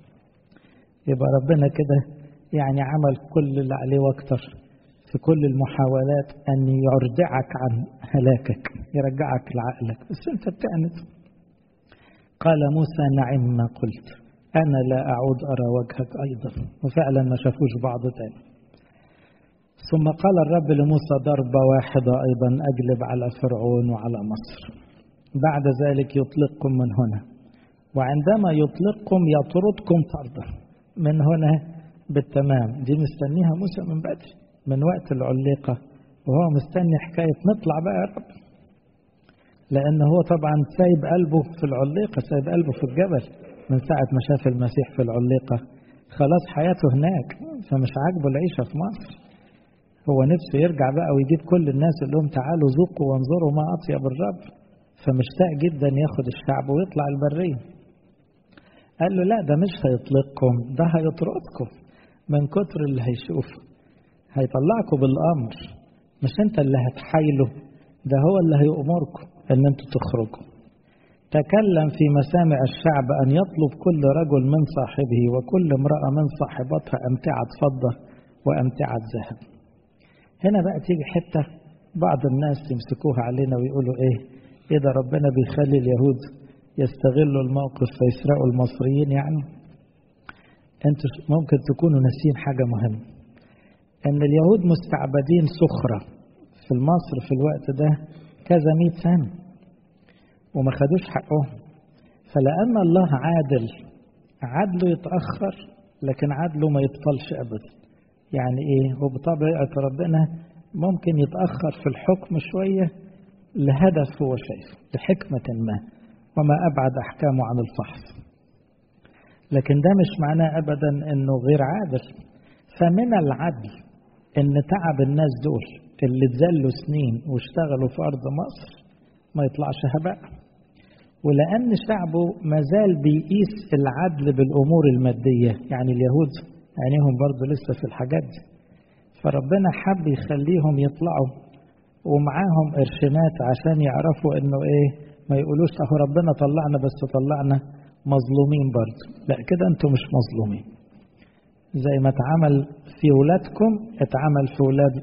S1: يبقى ربنا كده يعني عمل كل اللي عليه واكتر في كل المحاولات أن يرجعك عن هلاكك، يرجعك لعقلك، بس أنت بتعنت. قال موسى نعم ما قلت، أنا لا أعود أرى وجهك أيضا. وفعلا ما شافوش بعض تاني. ثم قال الرب لموسى ضربة واحدة أيضا أجلب على فرعون وعلى مصر، بعد ذلك يطلقكم من هنا، وعندما يطلقكم يطردكم طردا من هنا بالتمام. دي مستنيها موسى من بدري، من وقت العليقة، وهو مستني حكاية نطلع بقى يا رب، لأن هو طبعا سايب قلبه في العليقة، سايب قلبه في الجبل من ساعة ما شاف المسيح في العليقة، خلاص حياته هناك، فمش عاجبه العيشة في مصر. هو نفسه يرجع بقى ويجيب كل الناس اللي هم تعالوا ذوقوا وانظروا ما أطيب الرب، فمشتاق جدا ياخد الشعب ويطلع البرية. قال له لا، ده مش هيطلقكم، ده هيطردكم من كتر اللي هيشوفه، هيطلعكم بالأمر، مش انت اللي هتحايله، ده هو اللي هيأمركم ان انتوا تخرجوا. تكلم في مسامع الشعب أن يطلب كل رجل من صاحبه وكل امرأة من صاحبتها أمتعة فضة وأمتعة ذهب. هنا بقى تيجي حتة بعض الناس يمسكوها علينا ويقولوا ايه ايه ده ربنا بيخلي اليهود يستغلوا الموقف فيسرقوا المصريين؟ يعني انتوا ممكن تكونوا ناسين حاجة مهمة، ان اليهود مستعبدين سخرة في مصر في الوقت ده كذا مئة سنة وما خدوش حقهم. فلأن الله عادل، عدله يتأخر لكن عدله ما يبطلش أبدا. يعني ايه؟ وبطبيعة ربنا ممكن يتأخر في الحكم شوية لهدف هو شايفه، لحكمة ما، وما أبعد أحكامه عن الفحص. لكن ده مش معناه أبدا أنه غير عادل. فمن العدل أن تعب الناس دول اللي اتذلوا سنين واشتغلوا في أرض مصر ما يطلعش هباء، ولأن شعبه مازال بيقيس العدل بالأمور المادية، يعني اليهود عينيهم برضو لسه في الحاجات دي، فربنا حب يخليهم يطلعوا ومعاهم قرشينات عشان يعرفوا انه ايه، ما يقولوش اهو ربنا طلعنا بس طلعنا مظلومين برضو، لا كده انتم مش مظلومين. زي ما اتعمل في ولادكم اتعمل في ولاد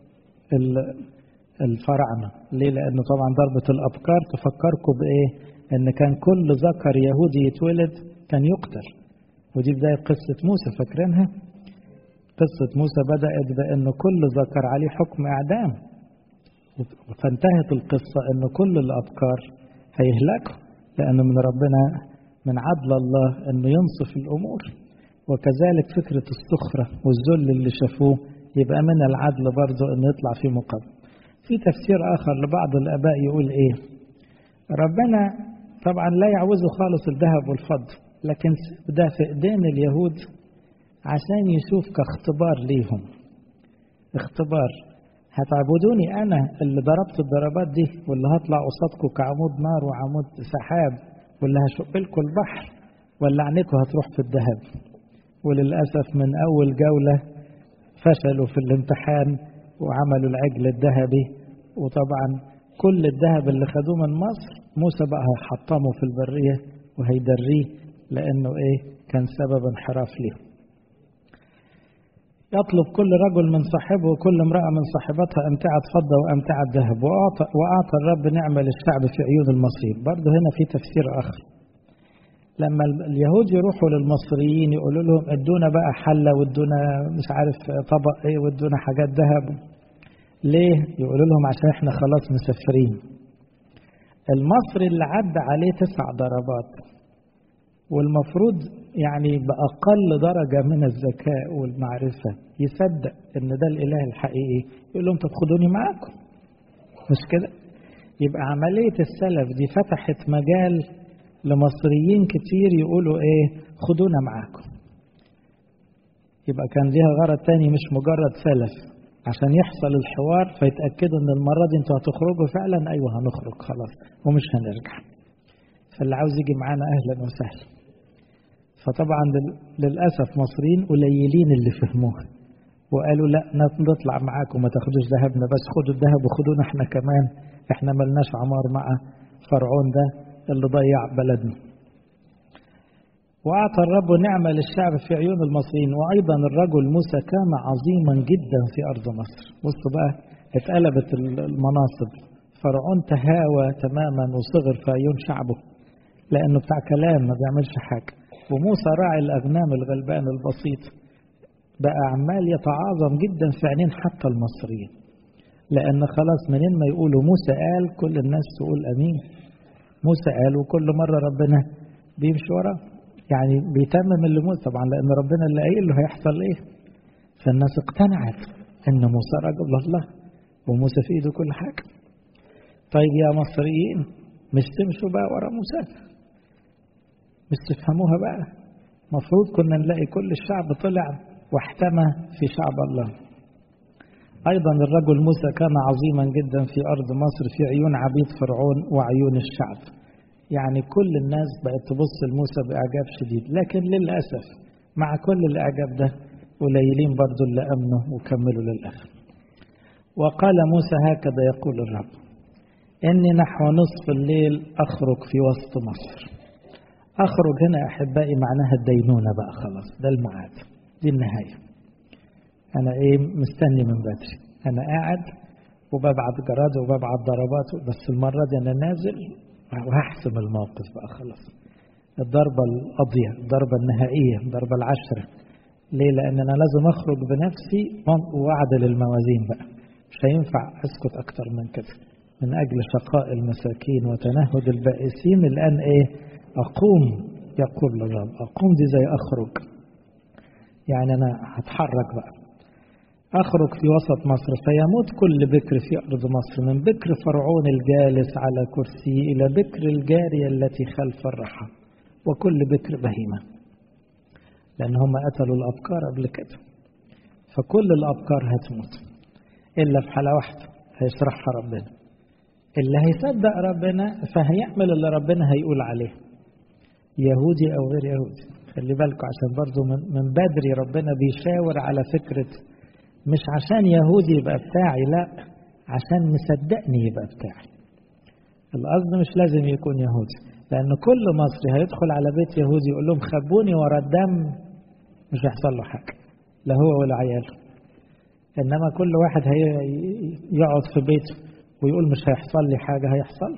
S1: الفراعنة. ليه؟ لانه طبعا ضربة الابكار تفكركم بايه؟ ان كان كل ذكر يهودي يتولد كان يقتل، ودي بداية قصة موسى، فاكرينها؟ قصة موسى بدأت بأنه كل ذكر عليه حكم إعدام، فانتهت القصة أن كل الأبكار هيهلكوا، لأنه من ربنا من عدل الله أنه ينصف الأمور. وكذلك فكرة السخرة والذل اللي شافوه يبقى من العدل برضه أنه يطلع في مقابل. في تفسير آخر لبعض الآباء يقول إيه؟ ربنا طبعا لا يعوزه خالص الذهب والفضة، لكن ده في إيدين اليهود عشان يشوف كاختبار ليهم، اختبار هتعبدوني أنا اللي ضربت الضربات دي، واللي هطلع قصادكم كعمود نار وعمود سحاب، واللي هشق لكم البحر، ولا عينيكم هتروح في الذهب؟ وللأسف من أول جولة فشلوا في الامتحان وعملوا العجل الذهبي، وطبعا كل الذهب اللي خدوه من مصر موسى بقى هيحطمه في البرية وهيدريه، لأنه إيه؟ كان سبب انحراف ليه. يطلب كل رجل من صاحبه وكل امرأة من صاحبتها أمتعة فضة وأمتعة ذهب، وأعطى, وأعطى الرب نعمة للشعب في عيون المصريين. برضه هنا في تفسير آخر، لما اليهود يروحوا للمصريين يقولوا لهم ادونا بقى حلة وادونا مش عارف طبق ايه وادونا حاجات ذهب، ليه؟ يقولوا لهم عشان احنا خلاص مسافرين. المصري اللي عدى عليه تسع ضربات والمفروض يعني بأقل درجة من الذكاء والمعرفة يصدق ان ده الاله الحقيقي، يقول لهم طب خدوني معاكم، مش كده؟ يبقى عملية السلف دي فتحت مجال لمصريين كتير يقولوا ايه؟ خدونا معاكم. يبقى كان ليها غرض تاني مش مجرد سلف، عشان يحصل الحوار فيتأكدوا ان المرة دي انتوا هتخرجوا فعلا. ايوه هنخرج خلاص ومش هنرجع، فاللي عاوز يجي معانا اهلا وسهلا. فطبعا للأسف مصريين قليلين اللي فهموها وقالوا لا نطلع معاكم ما تاخدوش ذهبنا، بس خدوا الذهب وخدونا احنا كمان، احنا ملناش عمار مع فرعون ده اللي ضيع بلدنا. وأعطى الرب نعمة للشعب في عيون المصريين. وأيضا الرجل موسى كان عظيما جدا في أرض مصر. بصوا بقى اتقلبت المناصب، فرعون تهاوى تماما وصغر في عيون شعبه لأنه بتاع كلام ما بيعملش حاجة، وموسى راعي الأغنام الغلبان البسيط بقى عمال يتعاظم جدا في عينين حتى المصريين، لأن خلاص منين ما يقولوا موسى قال كل الناس تقول أمين. موسى قال وكل مرة ربنا بيمشي وراه، يعني بيتمم اللي موسى طبعا لأن ربنا اللي قايل له هيحصل إيه. فالناس اقتنعت إن موسى رجل الله وموسى في إيده كل حاجة. طيب يا مصريين مش تمشوا بقى ورا موسى؟ مش تفهموها بقى؟ مفروض كنا نلاقي كل الشعب طلع واحتمى في شعب الله. أيضا الرجل موسى كان عظيما جدا في أرض مصر في عيون عبيد فرعون وعيون الشعب. يعني كل الناس بقت تبص لموسى بإعجاب شديد، لكن للأسف مع كل الإعجاب ده قليلين برضو اللي أمنوا وكملوا للآخر. وقال موسى هكذا يقول الرب إني نحو نصف الليل أخرج في وسط مصر. أخرج هنا أحبائي معناها الدينونة بقى، خلاص ده الميعاد، دي النهاية. أنا إيه مستني من بدري، أنا قاعد وببعت جراد وببعت ضربات، بس المرة دي أنا نازل وهحسم الموقف بقى خلاص. الضربة القاضية، الضربة النهائية، الضربة العشرة. ليه؟ لأن أنا لازم أخرج بنفسي وأعدل الموازين بقى، مش هينفع أسكت أكتر من كده. من أجل شقاء المساكين وتنهد البائسين الآن إيه؟ أقوم يقول الرب. أقوم دي زي أخرج، يعني أنا هتحرك بقى. أخرج في وسط مصر فيموت كل بكر في أرض مصر، من بكر فرعون الجالس على كرسي إلى بكر الجارية التي خلف الرحى وكل بكر بهيمة، لأن هم قتلوا الأبكار قبل كده. فكل الأبكار هتموت إلا في حالة واحدة هيشرحها ربنا. اللي هيصدق ربنا فهيعمل اللي ربنا هيقول عليه، يهودي أو غير يهودي. خلي بالكم عشان برضو من, من بدري ربنا بيشاور على فكرة مش عشان يهودي يبقى بتاعي، لا عشان مصدقني يبقى بتاعي. القصد مش لازم يكون يهودي، لأن كل مصري هيدخل على بيت يهودي يقول لهم خبوني ورا الدم مش هيحصل له حاجة، لا هو ولا عياله. إنما كل واحد هيقعد في بيته ويقول مش هيحصل لي حاجة، هيحصل.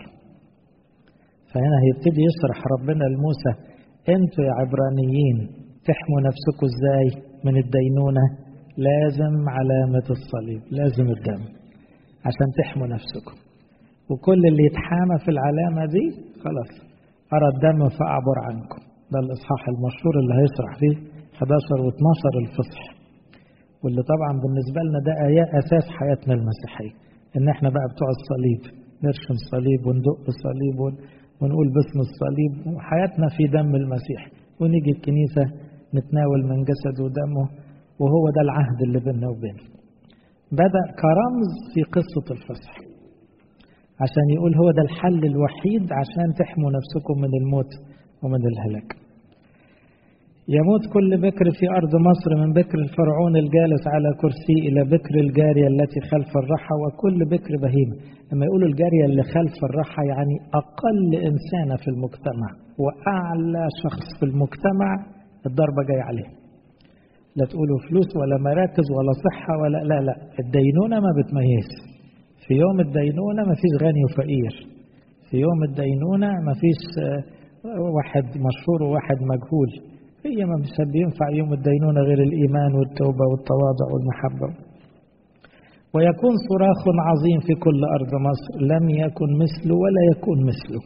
S1: فهنا هيبتدي يشرح ربنا لموسى انتوا يا عبرانيين تحموا نفسكم ازاي من الدينونة؟ لازم علامة الصليب، لازم الدم عشان تحموا نفسكم. وكل اللي يتحامى في العلامة دي خلاص أرى الدم فأعبر عنكم. ده الإصحاح المشهور اللي هيشرح فيه إحدى عشر واثناشر الفصح، واللي طبعا بالنسبة لنا ده آية أساس حياتنا المسيحية، إن إحنا بقى بتوع الصليب، نرشم صليب وندق صليب ونقول باسم الصليب، وحياتنا في دم المسيح، ونيجي الكنيسة نتناول من جسده ودمه، وهو ده العهد اللي بيننا وبينه. بدأ كرمز في قصة الفصح عشان يقول هو ده الحل الوحيد عشان تحموا نفسكم من الموت ومن الهلاك. يموت كل بكر في أرض مصر من بكر الفرعون الجالس على كرسي إلى بكر الجارية التي خلف الرحى وكل بكر بهيمة. لما يقولوا الجارية اللي خلف الرحى يعني أقل إنسانة في المجتمع وأعلى شخص في المجتمع الضربة جاية عليه. لا تقولوا فلوس ولا مراكز ولا صحة ولا لا لا، الدينونة ما بتميز. في يوم الدينونة ما فيش غني وفقير، في يوم الدينونة ما فيش واحد مشهور وواحد مجهول، هي ما مش بينفع يوم الدينونة غير الإيمان والتوبة والتواضع والمحبة. ويكون صراخ عظيم في كل أرض مصر لم يكن مثله ولا يكون مثله،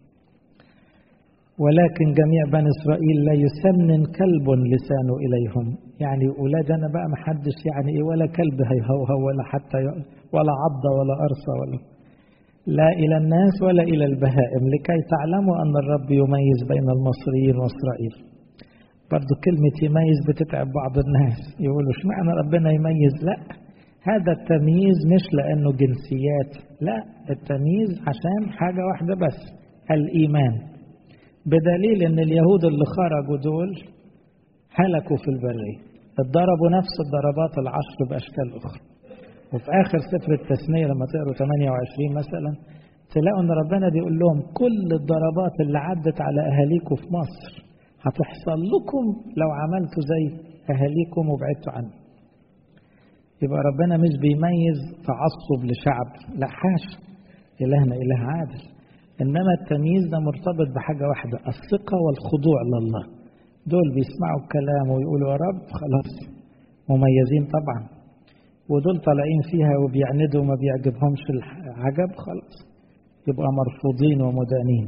S1: ولكن جميع بني إسرائيل لا يسنن كلب لسانه إليهم. يعني أولاد أنا بقى محدش يعني إيه ولا كلب هيهوهو ولا حتى ولا عضة ولا أرصة ولا لا إلى الناس ولا إلى البهائم، لكي تعلموا أن الرب يميز بين المصريين وإسرائيل. برضو كلمة يميز بتتعب بعض الناس، يقولوا اشمعنى ربنا يميز؟ لا، هذا التمييز مش لأنه جنسيات، لا، التمييز عشان حاجة واحدة بس، الإيمان. بدليل أن اليهود اللي خرجوا دول هلكوا في البرية، اتضربوا نفس الضربات العشر بأشكال أخرى. وفي آخر سفر التثنية لما تقروا ثمانية وعشرين مثلا تلاقوا أن ربنا بيقول لهم كل الضربات اللي عدت على أهاليكم في مصر هتحصل لكم لو عملتوا زي أهاليكم وبعدتوا عنه. يبقى ربنا مش بيميز تعصب لشعب، لا حاشا، إلهنا إله عادل. إنما التمييز ده مرتبط بحاجة واحدة، الثقة والخضوع لله. دول بيسمعوا الكلام ويقولوا يا رب خلاص مميزين طبعا، ودول طالعين فيها وبيعندوا وما بيعجبهمش العجب خلاص يبقى مرفوضين ومدانين.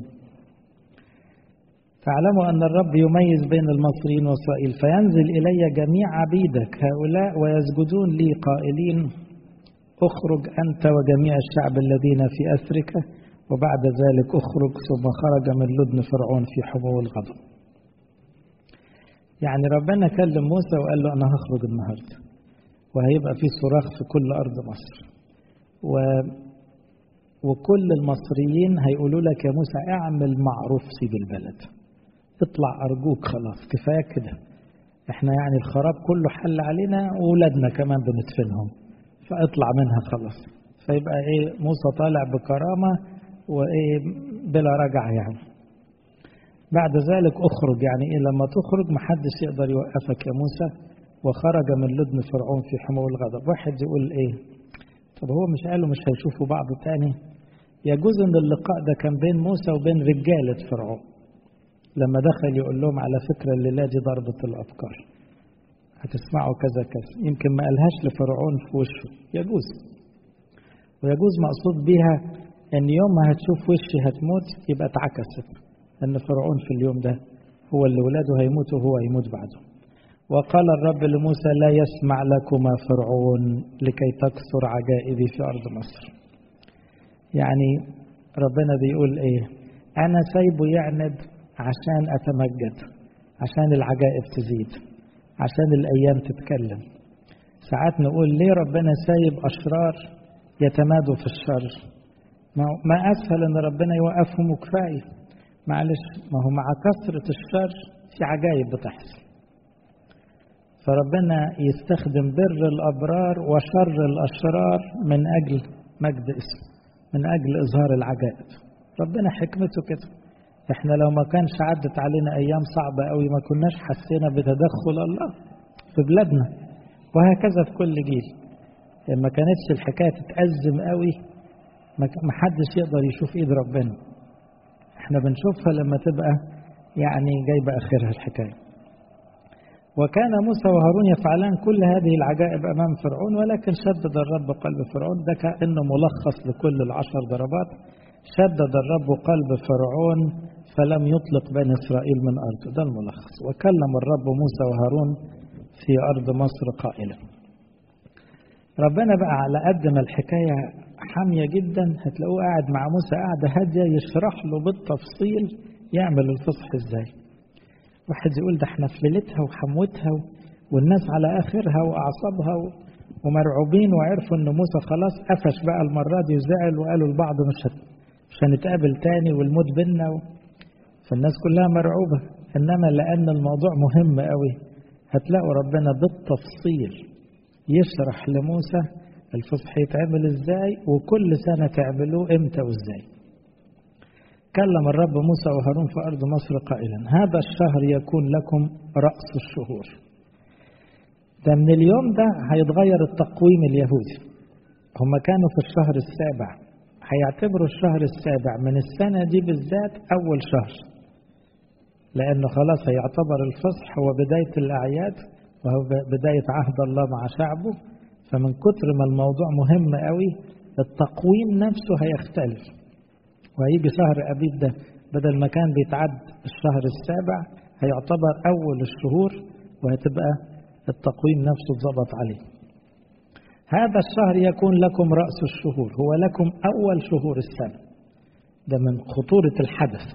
S1: تعلموا أن الرب يميز بين المصريين وإسرائيل، فينزل إلي جميع عبيدك هؤلاء ويسجدون لي قائلين اخرج أنت وجميع الشعب الذين في أسرك، وبعد ذلك اخرج. ثم خرج من لدن فرعون في حمو الغضب. يعني ربنا كلم موسى وقال له أنا هخرج النهاردة وهيبقى في صراخ في كل أرض مصر، و... وكل المصريين هيقولوا لك يا موسى اعمل معروف سيب البلد، اطلع أرجوك خلاص كفاية كده، احنا يعني الخراب كله حل علينا وولادنا كمان بندفنهم، فاطلع منها خلاص. فيبقى ايه موسى طالع بكرامة وايه بلا رجع يعني. بعد ذلك اخرج، يعني ايه لما تخرج محدش يقدر يوقفك يا موسى. وخرج من لدن فرعون في حمو الغضب. واحد يقول ايه طب هو مش قالوا مش هيشوفوا بعض تاني؟ يجوز ان اللقاء ده كان بين موسى وبين رجالة فرعون لما دخل يقول لهم على فكرة الليلة دي ضربة الأبكار هتسمعوا كذا كذا، يمكن ما قالهاش لفرعون في وشه، يجوز. ويجوز مقصود بيها ان يوم ما هتشوف وشي هتموت يبقى اتعكست، ان فرعون في اليوم ده هو اللي ولاده هيموتوا وهو هيموت بعده. وقال الرب لموسى لا يسمع لكما فرعون لكي تكثر عجائبي في أرض مصر. يعني ربنا بيقول ايه انا سايبه يعند عشان اتمجد، عشان العجائب تزيد، عشان الايام تتكلم. ساعات نقول ليه ربنا سايب اشرار يتمادوا في الشر؟ ما اسهل ان ربنا يوقفهم وكفايه. معلش، ما هو مع كثرة الشر في عجائب بتحصل، فربنا يستخدم بر الابرار وشر الاشرار من اجل مجد اسمه، من اجل اظهار العجائب. ربنا حكمته كده. احنا لو ما كانش عدت علينا ايام صعبة قوي ما كناش حسينا بتدخل الله في بلادنا، وهكذا في كل جيل. ما كانتش الحكاية تتأزم قوي ما حدش يقدر يشوف ايد ربنا. احنا بنشوفها لما تبقى يعني جايبة اخرها الحكاية. وكان موسى وهارون يفعلان كل هذه العجائب امام فرعون، ولكن شدد الرب قلب فرعون. ده كأنه ملخص لكل العشر ضربات. شدد الرب قلب فرعون فلم يطلق بني إسرائيل من أرضه، ده الملخص. وكلم الرب موسى وهارون في أرض مصر قائلا. ربنا بقى على قد ما الحكاية حامية جدا هتلاقوه قاعد مع موسى قاعدة هادية يشرح له بالتفصيل يعمل الفصح ازاي. واحد يقول ده احنا في ليلتها وحموتها والناس على آخرها وأعصابها ومرعوبين، وعرفوا ان موسى خلاص قفش بقى المرة دي وزعل، وقالوا لبعض مش مش هنتقابل تاني والموت بينا و... فالناس كلها مرعوبة. انما لان الموضوع مهم قوي هتلاقوا ربنا بالتفصيل يشرح لموسى الفصح يتعمل ازاي، وكل سنة تعملوه امتى وازاي. كلم الرب موسى وهارون في أرض مصر قائلا: هذا الشهر يكون لكم رأس الشهور. ده من اليوم ده هيتغير التقويم اليهودي. هم كانوا في الشهر السابع، هيعتبروا الشهر السابع من السنة دي بالذات أول شهر، لأنه خلاص هيعتبر الفصح هو بداية الأعياد وهو بداية عهد الله مع شعبه. فمن كتر ما الموضوع مهم قوي التقويم نفسه هيختلف، وهيجي شهر أبيب ده بدل ما كان بيتعد الشهر السابع هيعتبر أول الشهور، وهتبقى التقويم نفسه اتظبط عليه. هذا الشهر يكون لكم رأس الشهور، هو لكم أول شهور السنة. ده من خطورة الحدث.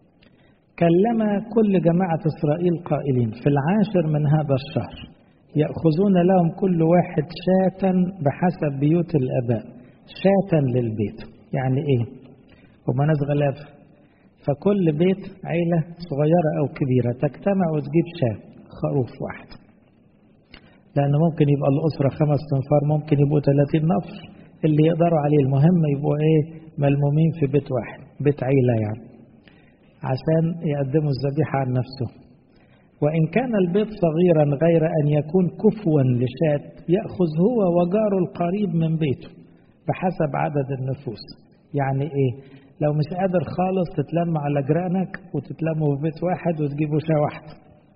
S1: كلم كل جماعة إسرائيل قائلين: في العاشر من هذا الشهر يأخذون لهم كل واحد شاة بحسب بيوت الآباء. شاة للبيت يعني إيه؟ هما ناس غلاب، فكل بيت عيلة صغيرة أو كبيرة تجتمع وتجيب شاة خروف واحد، لأن ممكن يبقى الأسرة خمس تنفار، ممكن يبقوا ثلاثين نفر اللي يقدروا عليه. المهم يبقوا إيه؟ ملمومين في بيت واحد، بيت عيلة يعني، عشان يقدموا الذبيحة عن نفسه. وإن كان البيت صغيرا غير أن يكون كفوا لشاة يأخذ هو وجاره القريب من بيته بحسب عدد النفوس. يعني إيه؟ لو مش قادر خالص تتلم على جيرانك وتتلموا في بيت واحد وتجيبوا شاة واحدة.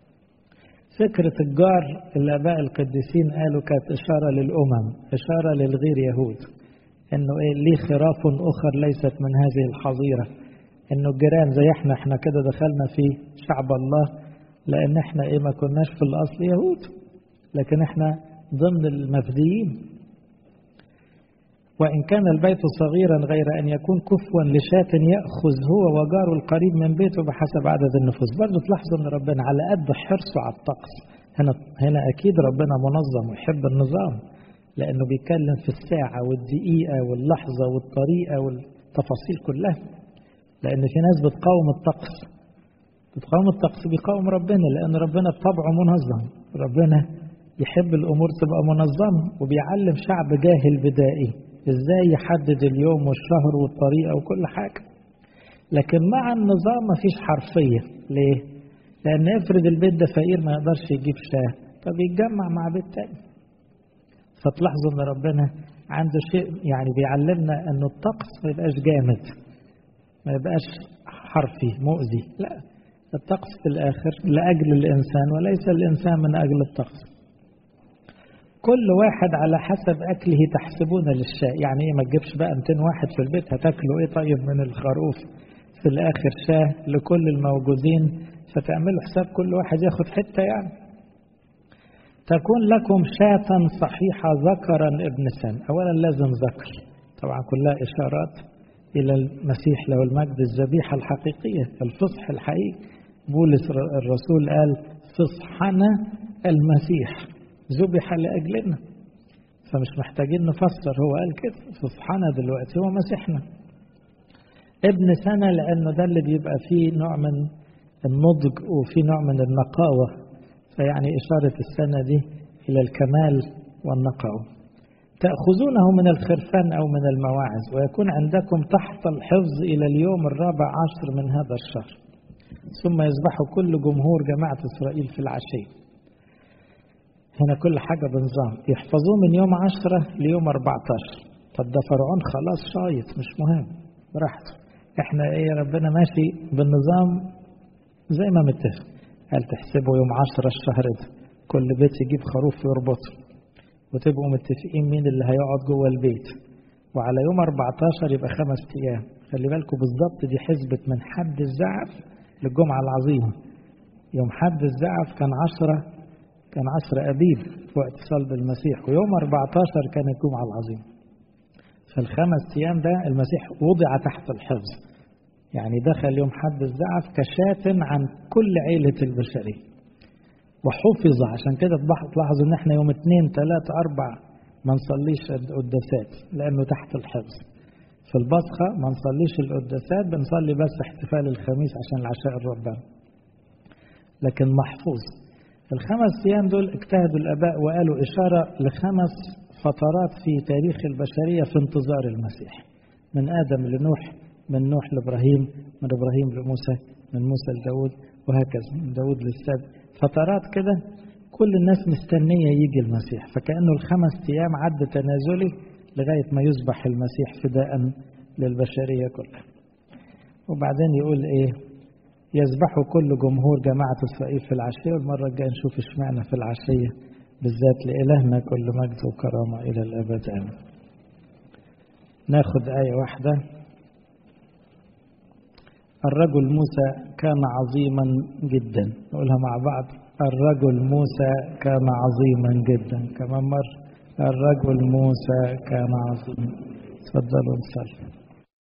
S1: فكرة الجار الآباء القديسين قالوا كانت إشارة للأمم، إشارة للغير يهود، إنه إيه؟ ليه خراف أخر ليست من هذه الحظيرة. إنه الجيران زي إحنا إحنا كده دخلنا في شعب الله، لأن إحنا إيه؟ ما كناش في الأصل يهود، لكن إحنا ضمن المفديين. وإن كان البيت صغيرا غير أن يكون كفوا لشاة يأخذ هو وجاره القريب من بيته بحسب عدد النفوس. برضو تلاحظوا أن ربنا على قد حرصه على الطقس. هنا, هنا أكيد ربنا منظم ويحب النظام، لأنه بيتكلم في الساعة والدقيقة واللحظة والطريقة والتفاصيل كلها. لأن في ناس بتقاوم الطقس، بتقاوم الطقس بيقاوم ربنا، لأن ربنا بطبعه منظم. ربنا يحب الأمور تبقى منظمة، وبيعلم شعب جاهل بدائي ازاي يحدد اليوم والشهر والطريقة وكل حاجة. لكن مع النظام مفيش حرفية. ليه؟ لأن افرض البيت ده فقير ما يقدرش يجيب شاه، طب يتجمع مع بيت تاني. فتلاحظوا ان ربنا عنده شيء يعني بيعلمنا انه الطقس ما يبقاش جامد، ما يبقاش حرفي مؤذي. لا، الطقس في الآخر لأجل الإنسان وليس الإنسان من أجل الطقس. كل واحد على حسب أكله تحسبون للشاء. يعني إيه؟ ما تجيبش بقى مئتين واحد في البيت، هتاكلوا إيه طيب من الخروف؟ في الآخر شاه لكل الموجودين، فتعملوا حساب كل واحد ياخد حتة يعني. تكون لكم شاة صحيحة ذكرا ابن سنة. أولا لازم ذكر، طبعا كلها إشارات إلى المسيح له المجد، الذبيحة الحقيقية، الفصح الحقيقي. بولس الرسول قال: فصحنا المسيح ذبح لأجلنا. فمش محتاجين نفسر، هو قال كده، فصحنا دلوقتي هو مسيحنا. ابن سنة لأنه ده اللي بيبقى فيه نوع من النضج وفيه نوع من النقاوة، فيعني إشارة السنة دي إلى الكمال والنقاوة. تأخذونه من الخرفان أو من المواعظ، ويكون عندكم تحت الحفظ إلى اليوم الرابع عشر من هذا الشهر. ثم يذبح كل جمهور جماعة إسرائيل في العشية. هنا كل حاجة بنظام، يحفظوه من يوم عشرة ليوم أربعة عشر. طب ده فرعون خلاص شايط، مش مهم، براحته. احنا ايه؟ ربنا ماشي بالنظام زي ما متفق. قال تحسبوا يوم عشرة الشهر ده كل بيت يجيب خروف ويربطه، وتبقوا متفقين مين اللي هيقعد جوه البيت. وعلى يوم أربعة عشر يبقى خمس ايام. خلي بالكم بالظبط، دي حسبة من حد الزعف للجمعة العظيمة. يوم حد الزعف كان عشرة كان عشر أبيب وقت صلب المسيح، ويوم أربعة عشر كان الجمعة العظيمة. فالخمس أيام ده المسيح وضع تحت الحفظ، يعني دخل يوم حد الزعف كشاة عن كل عيلة البشرية وحفظ. عشان كده تلاحظوا ان احنا يوم اثنين ثلاثة أربع ما نصليش القداسات لأنه تحت الحفظ. في البصخة ما نصليش القداسات، بنصلي بس احتفال الخميس عشان العشاء الرباني، لكن محفوظ. الخمس أيام دول اجتهدوا الآباء وقالوا إشارة لخمس فترات في تاريخ البشرية في انتظار المسيح، من آدم لنوح، من نوح لإبراهيم، من إبراهيم لموسى، من موسى لداود، وهكذا من داود للسبت. فترات كده كل الناس مستنية يجي المسيح، فكأنه الخمس أيام عد تنازلي لغاية ما يصبح المسيح فداء للبشرية كلها. وبعدين يقول إيه؟ يسبح كل جمهور جماعة إسرائيل في العشية. والمرة الجاية نشوف اشمعنى في العشية بالذات. لإلهنا كل مجد وكرامة إلى الأبد آمين. ناخد آية واحدة. الرجل موسى كان عظيما جدا. نقولها مع بعض. الرجل موسى كان عظيما جدا. كمان مرة. الرجل موسى كان عظيما. تفضلوا نصلي.